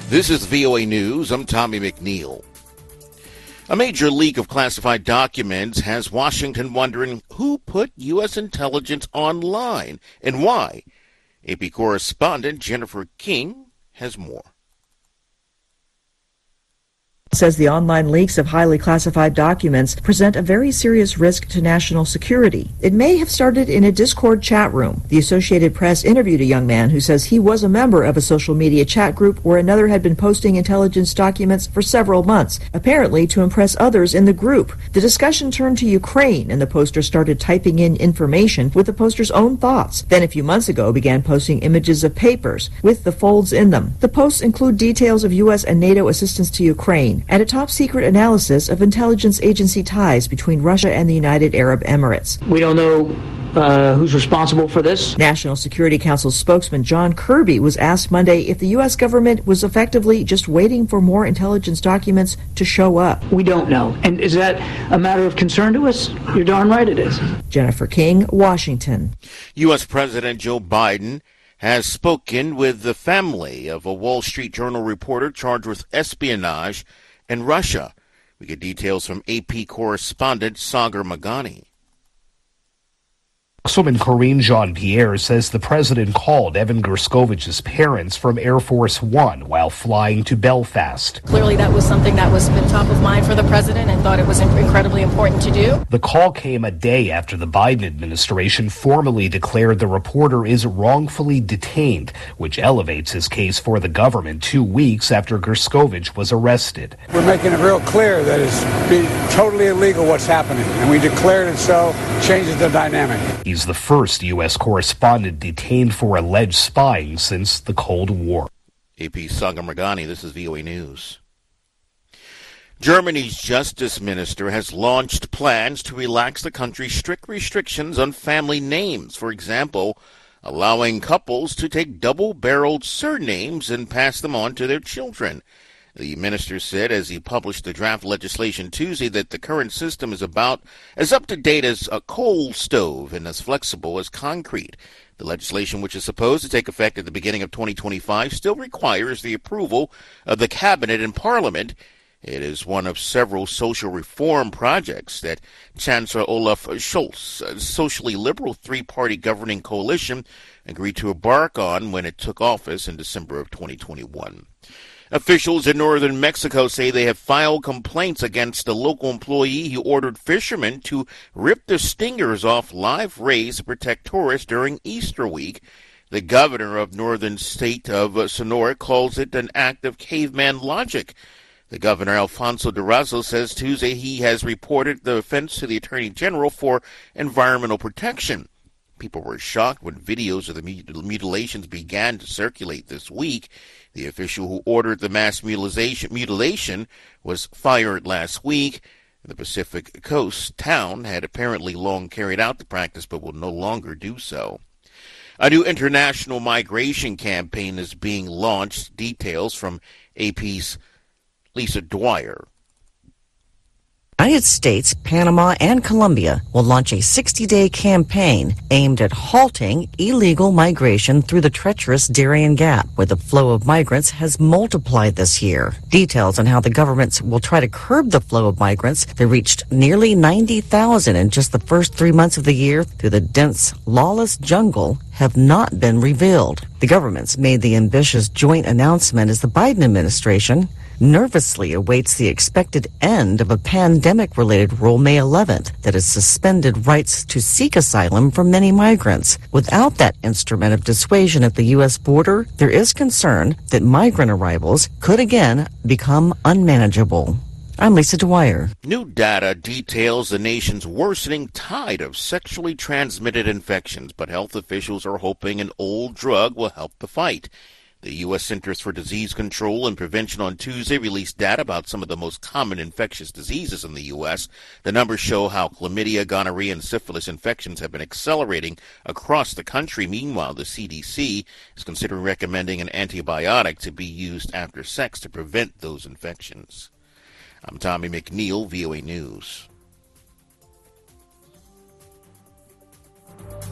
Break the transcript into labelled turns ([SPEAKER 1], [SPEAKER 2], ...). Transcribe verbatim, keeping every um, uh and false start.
[SPEAKER 1] This is V O A News. I'm Tommy McNeil. A major leak of classified documents has Washington wondering who put U S intelligence online and why. A P correspondent Jennifer King has more.
[SPEAKER 2] Says the online leaks of highly classified documents present a very serious risk to national security. It may have started in a Discord chat room. The Associated Press interviewed a young man who says he was a member of a social media chat group where another had been posting intelligence documents for several months, apparently to impress others in the group. The discussion turned to Ukraine, and the poster started typing in information with the poster's own thoughts. Then a few months ago began posting images of papers with the folds in them. The posts include details of U S and NATO assistance to Ukraine and a top-secret analysis of intelligence agency ties between Russia and the United Arab Emirates.
[SPEAKER 3] We don't know uh, who's responsible for this.
[SPEAKER 2] National Security Council spokesman John Kirby was asked Monday if the U S government was effectively just waiting for more intelligence documents to show up.
[SPEAKER 3] We don't know. And is that a matter of concern to us? You're darn right it is.
[SPEAKER 2] Jennifer King, Washington.
[SPEAKER 1] U S President Joe Biden has spoken with the family of a Wall Street Journal reporter charged with espionage in Russia. We get details from A P correspondent Sagar Magani.
[SPEAKER 4] Spokeswoman Karine Jean-Pierre says the president called Evan Gerskovic's parents from Air Force One while flying to Belfast.
[SPEAKER 5] Clearly that was something that was been top of mind for the president and thought it was incredibly important to do.
[SPEAKER 4] The call came a day after the Biden administration formally declared the reporter is wrongfully detained, which elevates his case for the government two weeks after Gerskovich was arrested.
[SPEAKER 6] We're making it real clear that it's be totally illegal what's happening, and we declared it so, changes the dynamic.
[SPEAKER 4] He's the first U S correspondent detained for alleged spying since the Cold War.
[SPEAKER 1] A P Sagar Magani, this is V O A News. Germany's justice minister has launched plans to relax the country's strict restrictions on family names. For example, allowing couples to take double-barreled surnames and pass them on to their children. The minister said as he published the draft legislation Tuesday that the current system is about as up-to-date as a coal stove and as flexible as concrete. The legislation, which is supposed to take effect at the beginning of twenty twenty-five, still requires the approval of the cabinet and parliament. It is one of several social reform projects that Chancellor Olaf Scholz, a socially liberal three-party governing coalition, agreed to embark on when it took office in December of twenty twenty-one. Officials in northern Mexico say they have filed complaints against a local employee who ordered fishermen to rip the stingers off live rays to protect tourists during Easter week. The governor of northern state of Sonora calls it an act of caveman logic. The governor, Alfonso Durazo, says Tuesday he has reported the offense to the attorney general for environmental protection. People were shocked when videos of the mutilations began to circulate this week. The official who ordered the mass mutilation, mutilation was fired last week. The Pacific Coast town had apparently long carried out the practice but will no longer do so. A new international migration campaign is being launched. Details from A P's Lisa Dwyer.
[SPEAKER 7] The United States, Panama, and Colombia will launch a sixty-day campaign aimed at halting illegal migration through the treacherous Darien Gap, where the flow of migrants has multiplied this year. Details on how the governments will try to curb the flow of migrants that reached nearly ninety thousand in just the first three months of the year through the dense, lawless jungle have not been revealed. The governments made the ambitious joint announcement as the Biden administration nervously awaits the expected end of a pandemic-related rule May eleventh that has suspended rights to seek asylum for many migrants. Without that instrument of dissuasion at the U S border, there is concern that migrant arrivals could again become unmanageable. I'm Lisa Dwyer.
[SPEAKER 1] New data details the nation's worsening tide of sexually transmitted infections, but health officials are hoping an old drug will help the fight. The U S Centers for Disease Control and Prevention on Tuesday released data about some of the most common infectious diseases in the U S. The numbers show how chlamydia, gonorrhea, and syphilis infections have been accelerating across the country. Meanwhile, the C D C is considering recommending an antibiotic to be used after sex to prevent those infections. I'm Tommy McNeil, V O A News.